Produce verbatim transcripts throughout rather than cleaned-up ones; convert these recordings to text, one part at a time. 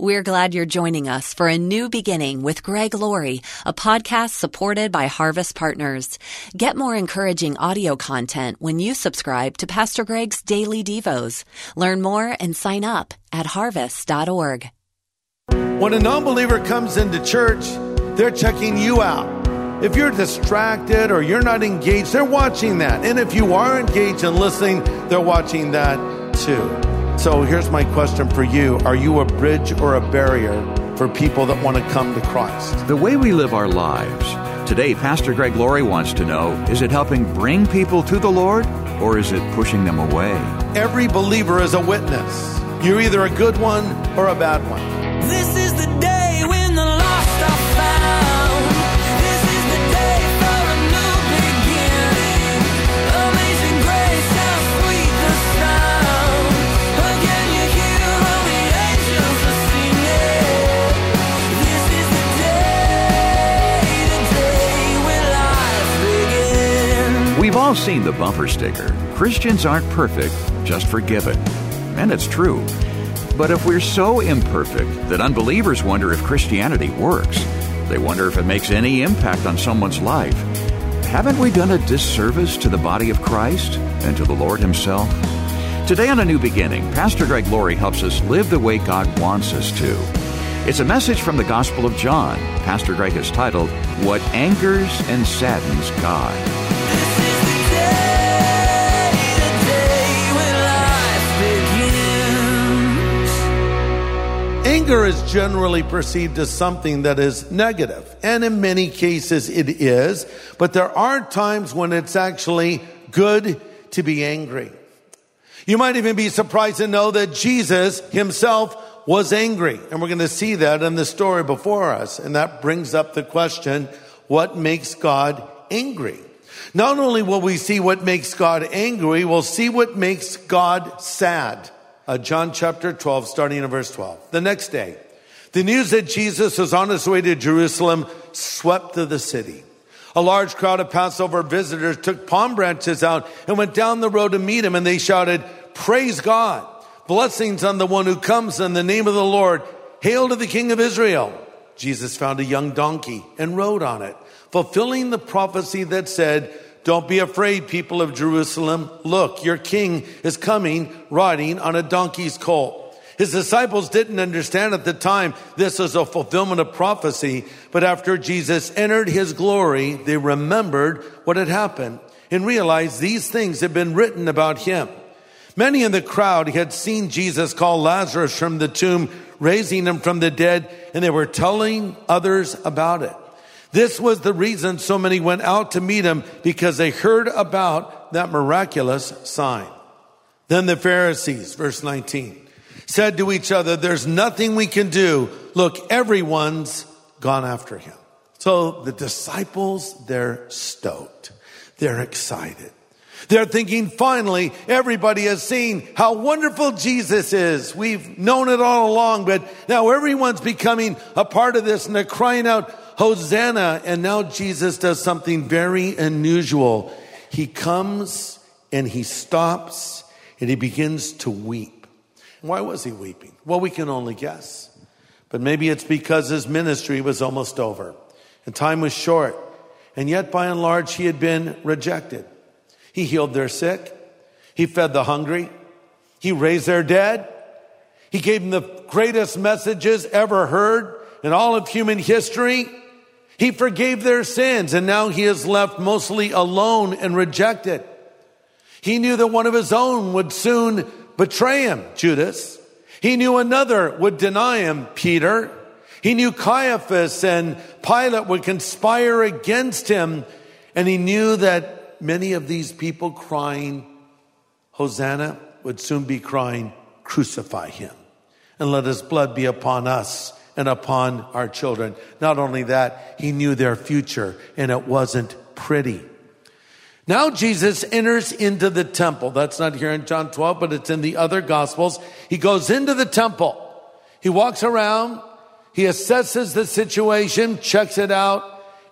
We're glad you're joining us for A New Beginning with Greg Laurie, a podcast supported by Harvest Partners. Get more encouraging audio content when you subscribe to Pastor Greg's Daily Devos. Learn more and sign up at harvest dot org. When a non-believer comes into church, they're checking you out. If you're distracted or you're not engaged, they're watching that. And if you are engaged and listening, they're watching that too. So here's my question for you. Are you a bridge or a barrier for people that want to come to Christ? The way we live our lives. Today, Pastor Greg Laurie wants to know, is it helping bring people to the Lord or is it pushing them away? Every believer is a witness. You're either a good one or a bad one. This is the day when the lost are found. This is the day for a new beginning. Amazing grace, how sweet the sound. Again you hear all the angels are singing. This is the day, the day when life begins. We've all seen the bumper sticker, Christians aren't perfect, just forgiven. And it's true. But if we're so imperfect that unbelievers wonder if Christianity works, they wonder if it makes any impact on someone's life, haven't we done a disservice to the body of Christ and to the Lord Himself? Today on A New Beginning, Pastor Greg Laurie helps us live the way God wants us to. It's a message from the Gospel of John. Pastor Greg has titled, What Angers and Saddens God. Anger is generally perceived as something that is negative, and in many cases it is, but there are times when it's actually good to be angry. You might even be surprised to know that Jesus Himself was angry, and we're going to see that in the story before us, and that brings up the question, what makes God angry? Not only will we see what makes God angry, we'll see what makes God sad. Uh, John chapter twelve, starting in verse twelve. The next day, the news that Jesus was on His way to Jerusalem swept through the city. A large crowd of Passover visitors took palm branches out and went down the road to meet Him, and they shouted, "Praise God! Blessings on the one who comes in the name of the Lord. Hail to the King of Israel!" Jesus found a young donkey and rode on it, fulfilling the prophecy that said, "Don't be afraid, people of Jerusalem. Look, your king is coming riding on a donkey's colt." His disciples didn't understand at the time this was a fulfillment of prophecy, but after Jesus entered His glory, they remembered what had happened and realized these things had been written about Him. Many in the crowd had seen Jesus call Lazarus from the tomb, raising him from the dead, and they were telling others about it. This was the reason so many went out to meet Him, because they heard about that miraculous sign. Then the Pharisees, verse nineteen, said to each other, "There's nothing we can do. Look, everyone's gone after Him." So the disciples, they're stoked. They're excited. They're thinking, finally, everybody has seen how wonderful Jesus is. We've known it all along, but now everyone's becoming a part of this, and they're crying out, "Hosanna." And now Jesus does something very unusual. He comes and He stops and He begins to weep. Why was He weeping? Well, we can only guess. But maybe it's because His ministry was almost over and time was short. And yet, by and large, He had been rejected. He healed their sick. He fed the hungry. He raised their dead. He gave them the greatest messages ever heard in all of human history. He forgave their sins, and now He is left mostly alone and rejected. He knew that one of His own would soon betray Him, Judas. He knew another would deny Him, Peter. He knew Caiaphas and Pilate would conspire against Him, and He knew that many of these people crying, "Hosanna," would soon be crying, "Crucify Him, and let His blood be upon us and upon our children." Not only that, He knew their future, and it wasn't pretty. Now Jesus enters into the temple. That's not here in John twelve, but it's in the other Gospels. He goes into the temple. He walks around. He assesses the situation, checks it out,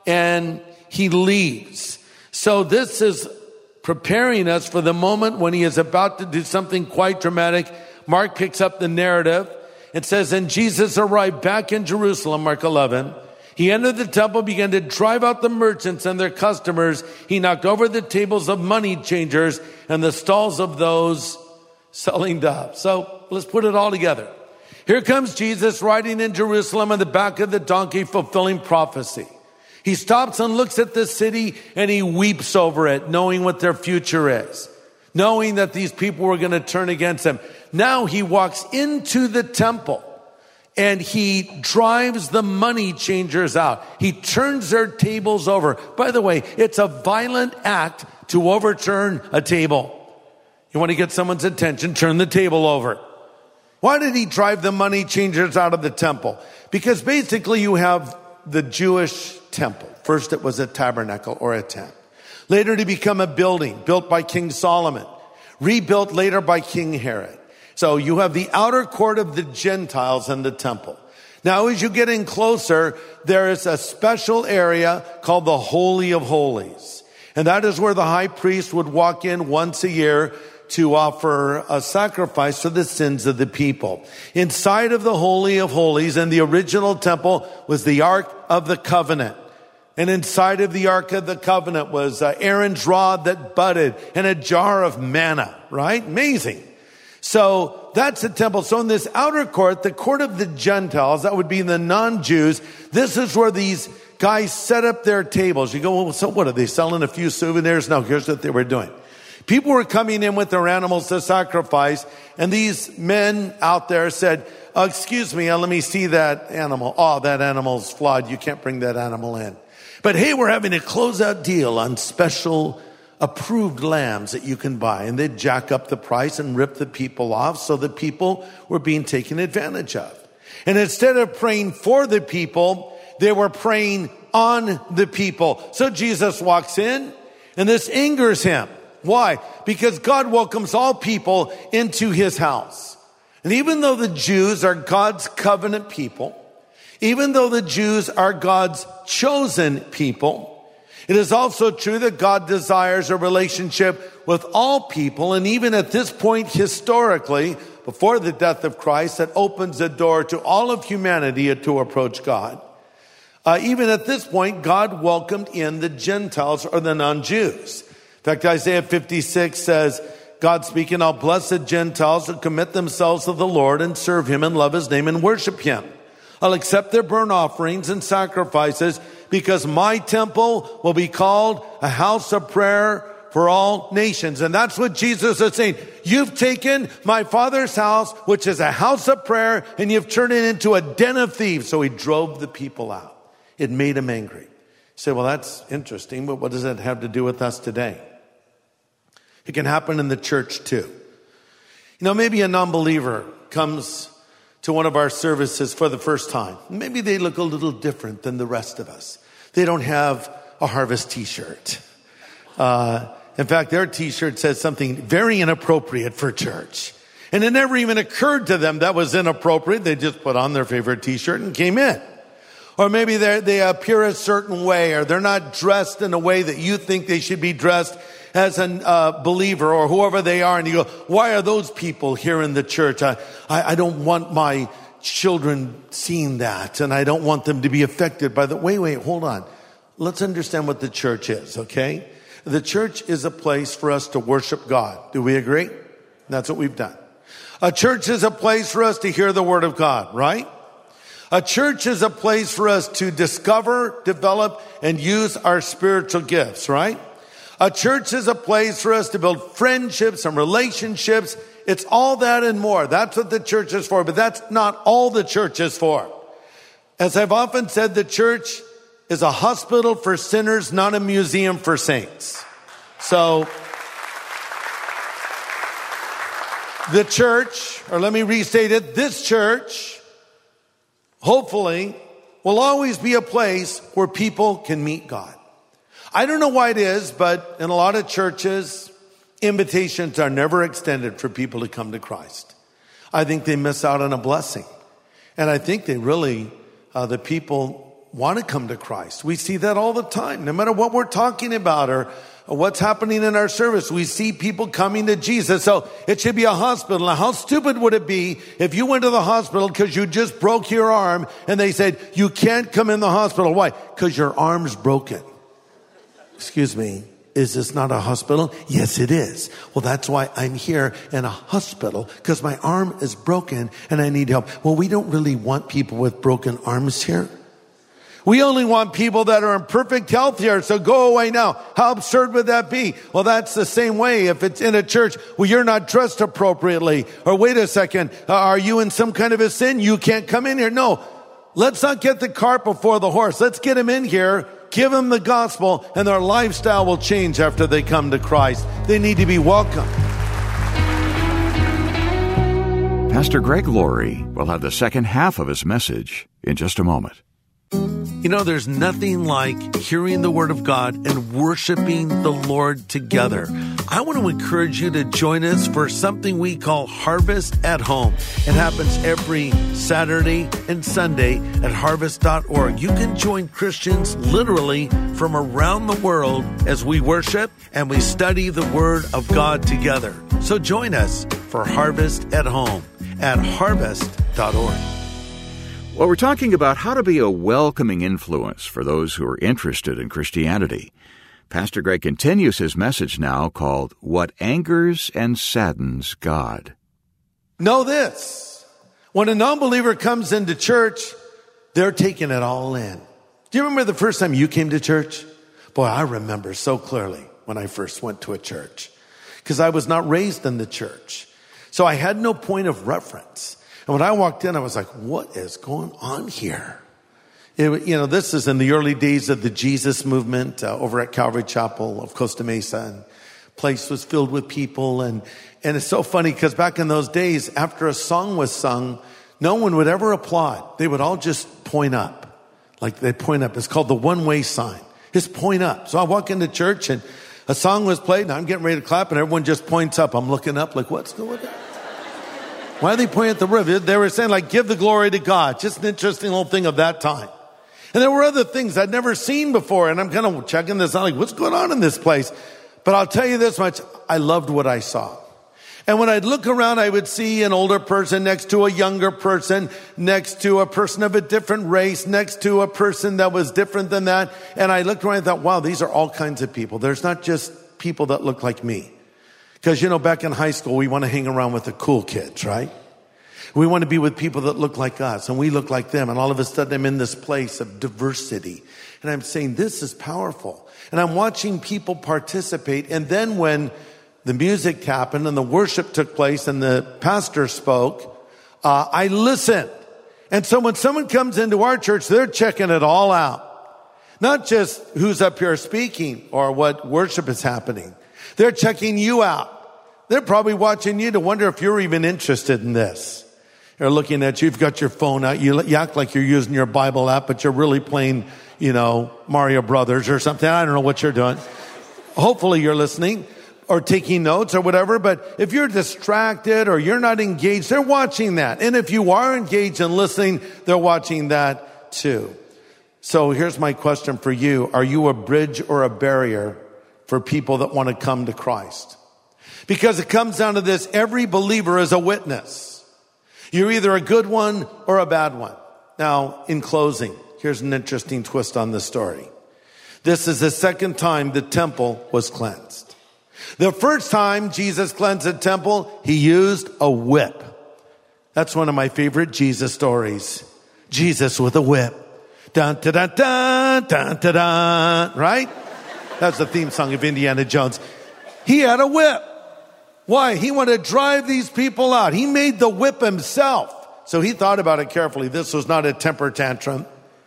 and He leaves. So this is preparing us for the moment when He is about to do something quite dramatic. Mark picks up the narrative, it says, and Jesus arrived back in Jerusalem, Mark eleven. He entered the temple, began to drive out the merchants and their customers. He knocked over the tables of money changers and the stalls of those selling doves. So let's put it all together. Here comes Jesus riding in Jerusalem on the back of the donkey, fulfilling prophecy. He stops and looks at the city and he weeps over it, knowing what their future is, knowing that these people were going to turn against him. Now he walks into the temple and he drives the money changers out. He turns their tables over. By the way, it's a violent act to overturn a table. You want to get someone's attention, turn the table over. Why did he drive the money changers out of the temple? Because basically you have the Jewish temple. First it was a tabernacle or a tent. Later to become a building built by King Solomon, rebuilt later by King Herod. So you have the outer court of the Gentiles and the temple. Now, as you get in closer, there is a special area called the Holy of Holies. And that is where the high priest would walk in once a year to offer a sacrifice for the sins of the people. Inside of the Holy of Holies in the original temple was the Ark of the Covenant. And inside of the Ark of the Covenant was Aaron's rod that budded and a jar of manna, right? Amazing. So that's the temple. So in this outer court, the court of the Gentiles, that would be the non-Jews, this is where these guys set up their tables. You go, well, so what, are they selling a few souvenirs? No, here's what they were doing. People were coming in with their animals to sacrifice, and these men out there said, oh, excuse me, uh, let me see that animal. Oh, that animal's flawed. You can't bring that animal in. But hey, we're having a closeout deal on special approved lambs that you can buy. And they'd jack up the price and rip the people off, so the people were being taken advantage of. And instead of praying for the people, they were praying on the people. So Jesus walks in, and this angers him. Why? Because God welcomes all people into his house. And even though the Jews are God's covenant people, even though the Jews are God's chosen people, it is also true that God desires a relationship with all people. And even at this point historically, before the death of Christ, that opens the door to all of humanity to approach God. Uh, even at this point, God welcomed in the Gentiles or the non-Jews. In fact, Isaiah fifty-six says, God speaking, I'll bless the Gentiles who commit themselves to the Lord and serve him and love his name and worship him. I'll accept their burnt offerings and sacrifices because my temple will be called a house of prayer for all nations. And that's what Jesus is saying. You've taken my Father's house, which is a house of prayer, and you've turned it into a den of thieves. So he drove the people out. It made him angry. You say, well, that's interesting, but what does that have to do with us today? It can happen in the church too. You know, maybe a non-believer comes to one of our services for the first time. Maybe they look a little different than the rest of us. They don't have a Harvest t-shirt. Uh, in fact, their t-shirt says something very inappropriate for church. And it never even occurred to them that was inappropriate. They just put on their favorite t-shirt and came in. Or maybe they appear a certain way, or they're not dressed in a way that you think they should be dressed as a uh, believer or whoever they are. And you go, why are those people here in the church? I, I, I don't want my children seeing that, and I don't want them to be affected by the, wait, wait, hold on. Let's understand what the church is, okay? The church is a place for us to worship God. Do we agree? That's what we've done. A church is a place for us to hear the word of God, right? A church is a place for us to discover, develop, and use our spiritual gifts, right? A church is a place for us to build friendships and relationships. It's all that and more. That's what the church is for, but that's not all the church is for. As I've often said, the church is a hospital for sinners, not a museum for saints. So, the church, or let me restate it, this church, hopefully, will always be a place where people can meet God. I don't know why it is, but in a lot of churches, invitations are never extended for people to come to Christ. I think they miss out on a blessing. And I think they really, uh, the people want to come to Christ. We see that all the time, no matter what we're talking about or what's happening in our service. We see people coming to Jesus. So it should be a hospital. Now, how stupid would it be if you went to the hospital because you just broke your arm and they said, you can't come in the hospital. Why? Because your arm's broken. Excuse me. Is this not a hospital? Yes, it is. Well, that's why I'm here in a hospital, because my arm is broken and I need help. Well, we don't really want people with broken arms here. We only want people that are in perfect health here, so go away now. How absurd would that be? Well, that's the same way if it's in a church where you're not dressed appropriately. Or wait a second, uh, are you in some kind of a sin? You can't come in here. No, let's not get the cart before the horse. Let's get them in here, give them the gospel, and their lifestyle will change after they come to Christ. They need to be welcomed. Pastor Greg Laurie will have the second half of his message in just a moment. You know, there's nothing like hearing the Word of God and worshiping the Lord together. I want to encourage you to join us for something we call Harvest at Home. It happens every Saturday and Sunday at harvest dot org. You can join Christians literally from around the world as we worship and we study the Word of God together. So join us for Harvest at Home at harvest dot org. Well, we're talking about how to be a welcoming influence for those who are interested in Christianity. Pastor Greg continues his message now called What Angers and Saddens God. Know this. When a non-believer comes into church, they're taking it all in. Do you remember the first time you came to church? Boy, I remember so clearly when I first went to a church, because I was not raised in the church. So I had no point of reference. And when I walked in, I was like, what is going on here? It, you know, this is in the early days of the Jesus movement uh, over at Calvary Chapel of Costa Mesa. And the place was filled with people. And, and it's so funny because back in those days, after a song was sung, no one would ever applaud. They would all just point up. Like they point up. It's called the one-way sign. Just point up. So I walk into church and a song was played and I'm getting ready to clap and everyone just points up. I'm looking up like, what's going on? Why are they pointing at the river? They were saying like, give the glory to God. Just an interesting little thing of that time. And there were other things I'd never seen before. And I'm kind of checking this out like, what's going on in this place? But I'll tell you this much. I loved what I saw. And when I'd look around, I would see an older person next to a younger person, next to a person of a different race, next to a person that was different than that. And I looked around and thought, wow, these are all kinds of people. There's not just people that look like me. Because, you know, back in high school, we want to hang around with the cool kids, right? We want to be with people that look like us and we look like them. And all of a sudden I'm in this place of diversity. And I'm saying, this is powerful. And I'm watching people participate. And then when the music happened and the worship took place and the pastor spoke, uh, I listened. And so when someone comes into our church, they're checking it all out. Not just who's up here speaking or what worship is happening. They're checking you out. They're probably watching you to wonder if you're even interested in this. They're looking at you. You've got your phone out. You, you act like you're using your Bible app, but you're really playing, you know, Mario Brothers or something. I don't know what you're doing. Hopefully you're listening or taking notes or whatever. But if you're distracted or you're not engaged, they're watching that. And if you are engaged and listening, they're watching that too. So here's my question for you. Are you a bridge or a barrier for people that want to come to Christ? Because it comes down to this. Every believer is a witness. You're either a good one or a bad one. Now, in closing, here's an interesting twist on the story. This is the second time the temple was cleansed. The first time Jesus cleansed the temple, he used a whip. That's one of my favorite Jesus stories. Jesus with a whip. Dun, dun, dun, dun, dun, dun, dun, right? That's the theme song of Indiana Jones. He had a whip. Why? He wanted to drive these people out. He made the whip himself. So he thought about it carefully. This was not a temper tantrum.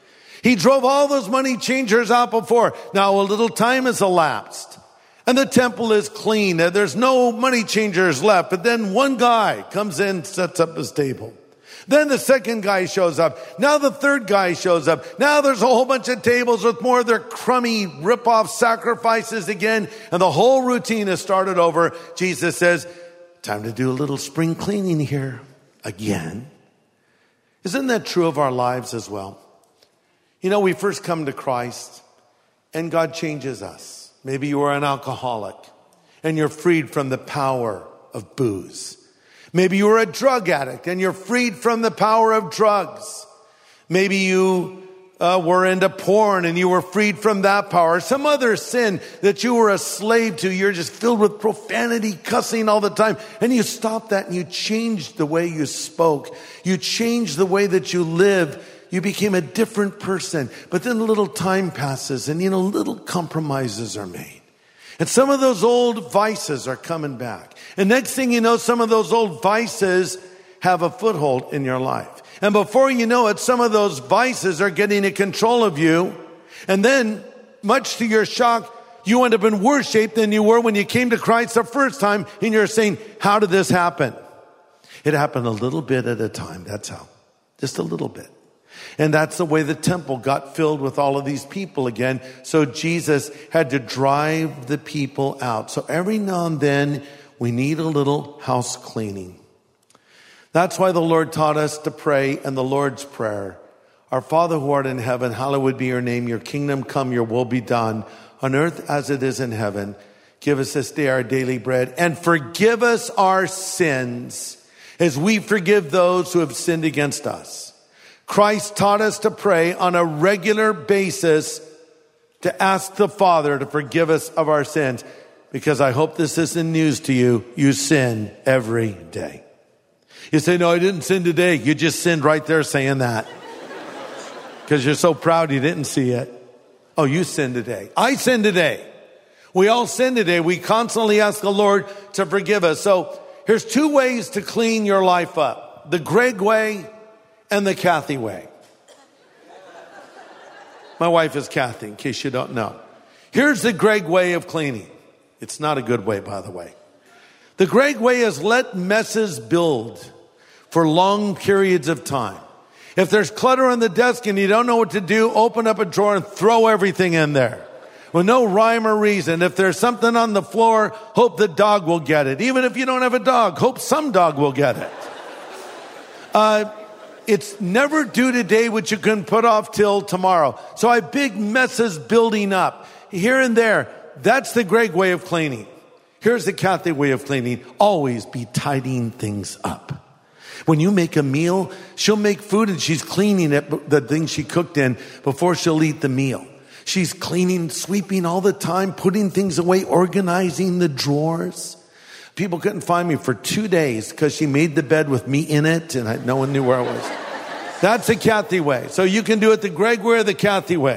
He drove all those money changers out before. Now a little time has elapsed. And the temple is clean. There's no money changers left. But then one guy comes in, sets up his table. Then the second guy shows up. Now the third guy shows up. Now there's a whole bunch of tables with more of their crummy rip-off sacrifices again. And the whole routine has started over. Jesus says, time to do a little spring cleaning here again. Isn't that true of our lives as well? You know, we first come to Christ and God changes us. Maybe you are an alcoholic and you're freed from the power of booze. Maybe you are a drug addict and you're freed from the power of drugs. Maybe you uh, were into porn and you were freed from that power. Some other sin that you were a slave to. You're just filled with profanity, cussing all the time. And you stopped that and you changed the way you spoke. You changed the way that you live. You became a different person. But then a little time passes and, you know, little compromises are made. And some of those old vices are coming back. And next thing you know, some of those old vices have a foothold in your life. And before you know it, some of those vices are getting in control of you. And then, much to your shock, you end up in worse shape than you were when you came to Christ the first time. And you're saying, how did this happen? It happened a little bit at a time. That's how. Just a little bit. And that's the way the temple got filled with all of these people again. So Jesus had to drive the people out. So every now and then, we need a little house cleaning. That's why the Lord taught us to pray in the Lord's Prayer. Our Father who art in heaven, hallowed be your name. Your kingdom come, your will be done on earth as it is in heaven. Give us this day our daily bread and forgive us our sins as we forgive those who have sinned against us. Christ taught us to pray on a regular basis to ask the Father to forgive us of our sins. Because I hope this isn't news to you. You sin every day. You say, no, I didn't sin today. You just sinned right there saying that. Because you're so proud you didn't see it. Oh, you sinned today. I sinned today. We all sin today. We constantly ask the Lord to forgive us. So here's two ways to clean your life up. The Greg way and the Kathy way. My wife is Kathy, in case you don't know. Here's the Greg way of cleaning. It's not a good way, by the way. The Greg way is let messes build for long periods of time. If there's clutter on the desk and you don't know what to do, open up a drawer and throw everything in there. With no rhyme or reason. If there's something on the floor, hope the dog will get it. Even if you don't have a dog, hope some dog will get it. Uh, it's never due today what you can put off till tomorrow. So I have big messes building up here and there. That's the Greg way of cleaning. Here's the Kathy way of cleaning. Always be tidying things up. When you make a meal, she'll make food and she's cleaning it, the thing she cooked in, before she'll eat the meal. She's cleaning, sweeping all the time, putting things away, organizing the drawers. People couldn't find me for two days because she made the bed with me in it and I, no one knew where I was. That's the Kathy way. So you can do it the Greg way or the Kathy way.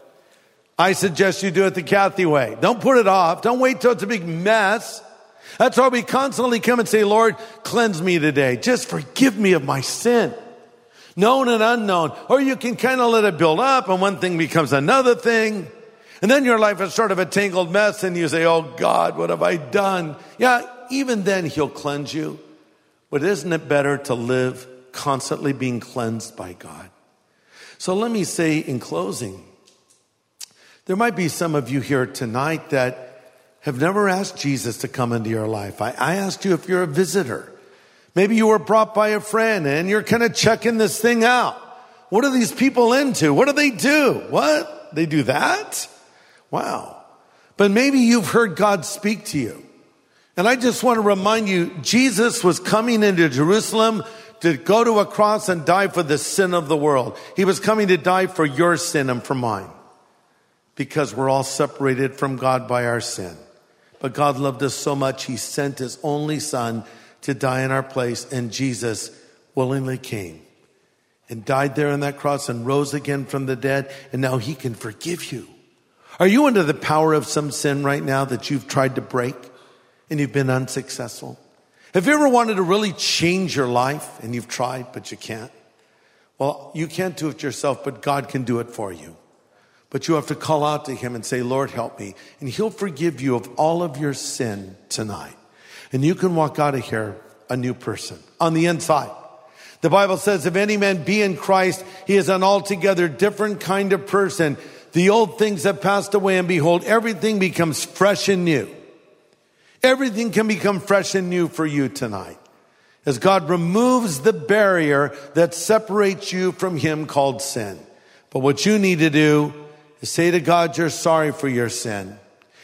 I suggest you do it the Kathy way. Don't put it off. Don't wait till it's a big mess. That's why we constantly come and say, Lord, cleanse me today. Just forgive me of my sin. Known and unknown. Or you can kind of let it build up and one thing becomes another thing. And then your life is sort of a tangled mess and you say, oh God, what have I done? Yeah, even then he'll cleanse you. But isn't it better to live constantly being cleansed by God? So let me say in closing, there might be some of you here tonight that have never asked Jesus to come into your life. I, I asked you if you're a visitor. Maybe you were brought by a friend and you're kind of checking this thing out. What are these people into? What do they do? What? They do that? Wow. But maybe you've heard God speak to you. And I just want to remind you, Jesus was coming into Jerusalem to go to a cross and die for the sin of the world. He was coming to die for your sin and for mine. Because we're all separated from God by our sin. But God loved us so much, he sent his only son to die in our place. And Jesus willingly came and died there on that cross and rose again from the dead. And now he can forgive you. Are you under the power of some sin right now that you've tried to break and you've been unsuccessful? Have you ever wanted to really change your life and you've tried, but you can't? Well, you can't do it yourself, but God can do it for you. But you have to call out to him and say, Lord, help me. And he'll forgive you of all of your sin tonight. And you can walk out of here a new person on the inside. The Bible says, if any man be in Christ, he is an altogether different kind of person. The old things have passed away, and behold, everything becomes fresh and new. Everything can become fresh and new for you tonight. As God removes the barrier that separates you from him called sin. But what you need to do is say to God, you're sorry for your sin.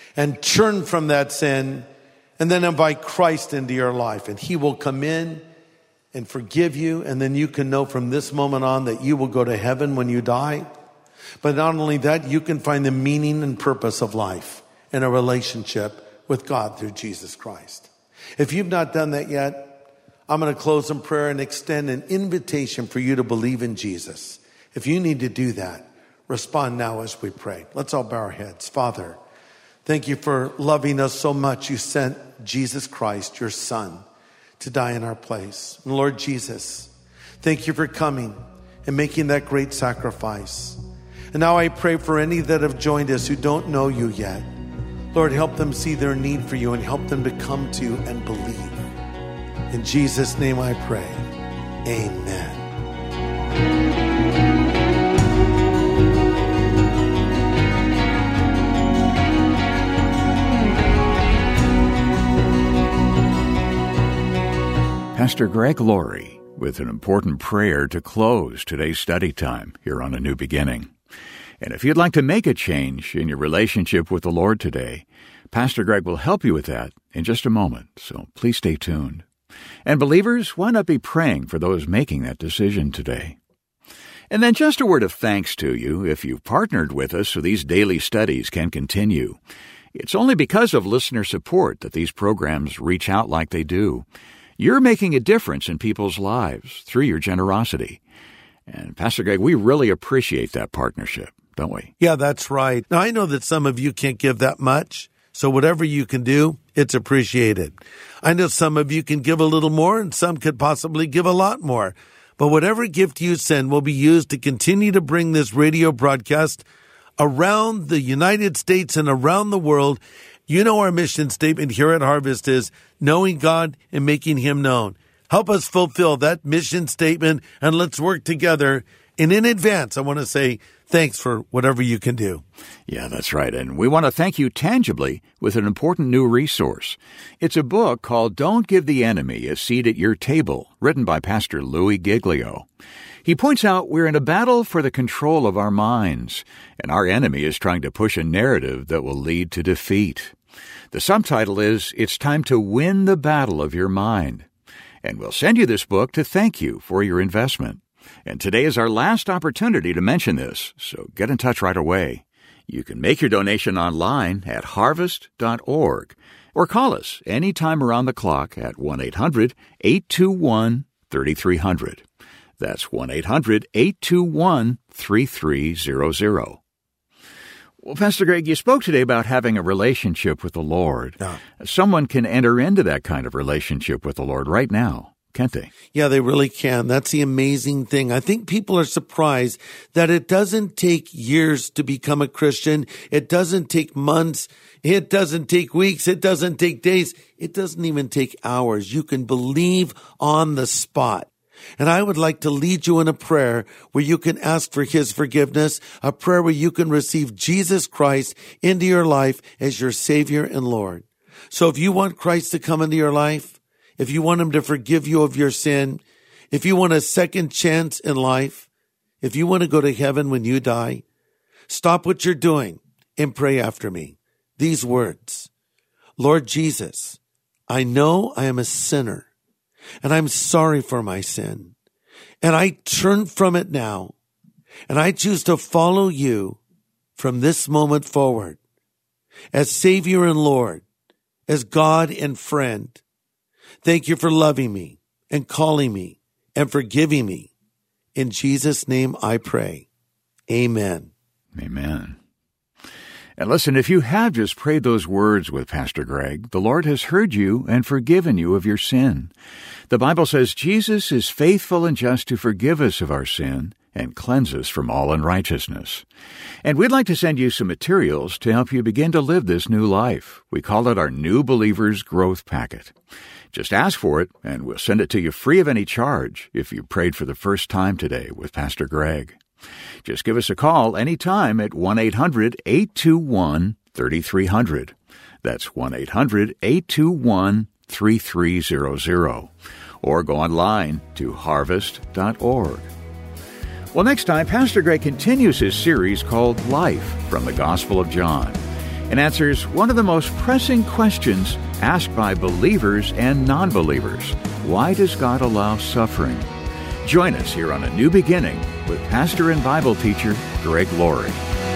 and turn from that sin and then invite Christ into your life. And he will come in and forgive you. And then you can know from this moment on that you will go to heaven when you die. But not only that, you can find the meaning and purpose of life in a relationship with God through Jesus Christ. If you've not done that yet, I'm going to close in prayer and extend an invitation for you to believe in Jesus. If you need to do that, respond now as we pray. Let's all bow our heads. Father, thank you for loving us so much. You sent Jesus Christ, your Son, to die in our place. And Lord Jesus, thank you for coming and making that great sacrifice. And now I pray for any that have joined us who don't know you yet. Lord, help them see their need for you and help them to come to you and believe. In Jesus' name I pray. Amen. Pastor Greg Laurie with an important prayer to close today's study time here on A New Beginning. And if you'd like to make a change in your relationship with the Lord today, Pastor Greg will help you with that in just a moment, so please stay tuned. And believers, why not be praying for those making that decision today? And then just a word of thanks to you if you've partnered with us so these daily studies can continue. It's only because of listener support that these programs reach out like they do. You're making a difference in people's lives through your generosity. And Pastor Greg, we really appreciate that partnership, don't we? Yeah, that's right. Now, I know that some of you can't give that much, so whatever you can do, it's appreciated. I know some of you can give a little more, and some could possibly give a lot more. But whatever gift you send will be used to continue to bring this radio broadcast around the United States and around the world. You know our mission statement here at Harvest is knowing God and making Him known. Help us fulfill that mission statement, and let's work together. And in advance, I want to say thanks for whatever you can do. Yeah, that's right. And we want to thank you tangibly with an important new resource. It's a book called Don't Give the Enemy a Seat at Your Table, written by Pastor Louis Giglio. He points out we're in a battle for the control of our minds, and our enemy is trying to push a narrative that will lead to defeat. The subtitle is, It's Time to Win the Battle of Your Mind. And we'll send you this book to thank you for your investment. And today is our last opportunity to mention this, so get in touch right away. You can make your donation online at harvest dot org or call us anytime around the clock at one eight hundred eight two one three three zero zero. That's one eight hundred eight two one three three zero zero. Well, Pastor Greg, you spoke today about having a relationship with the Lord. Yeah. Someone can enter into that kind of relationship with the Lord right now, can't they? Yeah, they really can. That's the amazing thing. I think people are surprised that it doesn't take years to become a Christian. It doesn't take months. It doesn't take weeks. It doesn't take days. It doesn't even take hours. You can believe on the spot. And I would like to lead you in a prayer where you can ask for His forgiveness, a prayer where you can receive Jesus Christ into your life as your Savior and Lord. So if you want Christ to come into your life, if you want Him to forgive you of your sin, if you want a second chance in life, if you want to go to heaven when you die, stop what you're doing and pray after me. These words, Lord Jesus, I know I am a sinner. And I'm sorry for my sin. And I turn from it now. And I choose to follow you from this moment forward as Savior and Lord, as God and friend. Thank you for loving me and calling me and forgiving me. In Jesus' name I pray. Amen. Amen. And listen, if you have just prayed those words with Pastor Greg, the Lord has heard you and forgiven you of your sin. The Bible says Jesus is faithful and just to forgive us of our sin and cleanse us from all unrighteousness. And we'd like to send you some materials to help you begin to live this new life. We call it our New Believers Growth Packet. Just ask for it, and we'll send it to you free of any charge if you prayed for the first time today with Pastor Greg. Just give us a call anytime at one eight hundred eight two one three three zero zero. That's one eight hundred eight two one three three zero zero. Or go online to harvest dot org. Well, next time, Pastor Greg continues his series called Life from the Gospel of John. and answers one of the most pressing questions asked by believers and non-believers. Why does God allow suffering? Join us here on A New Beginning with pastor and Bible teacher Greg Laurie.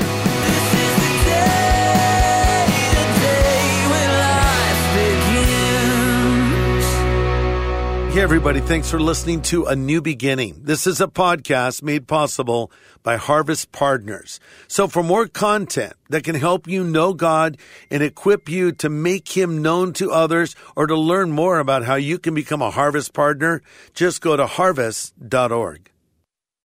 Hey, everybody. Thanks for listening to A New Beginning. This is a podcast made possible by Harvest Partners. So for more content that can help you know God and equip you to make Him known to others, or to learn more about how you can become a Harvest Partner, just go to harvest dot org.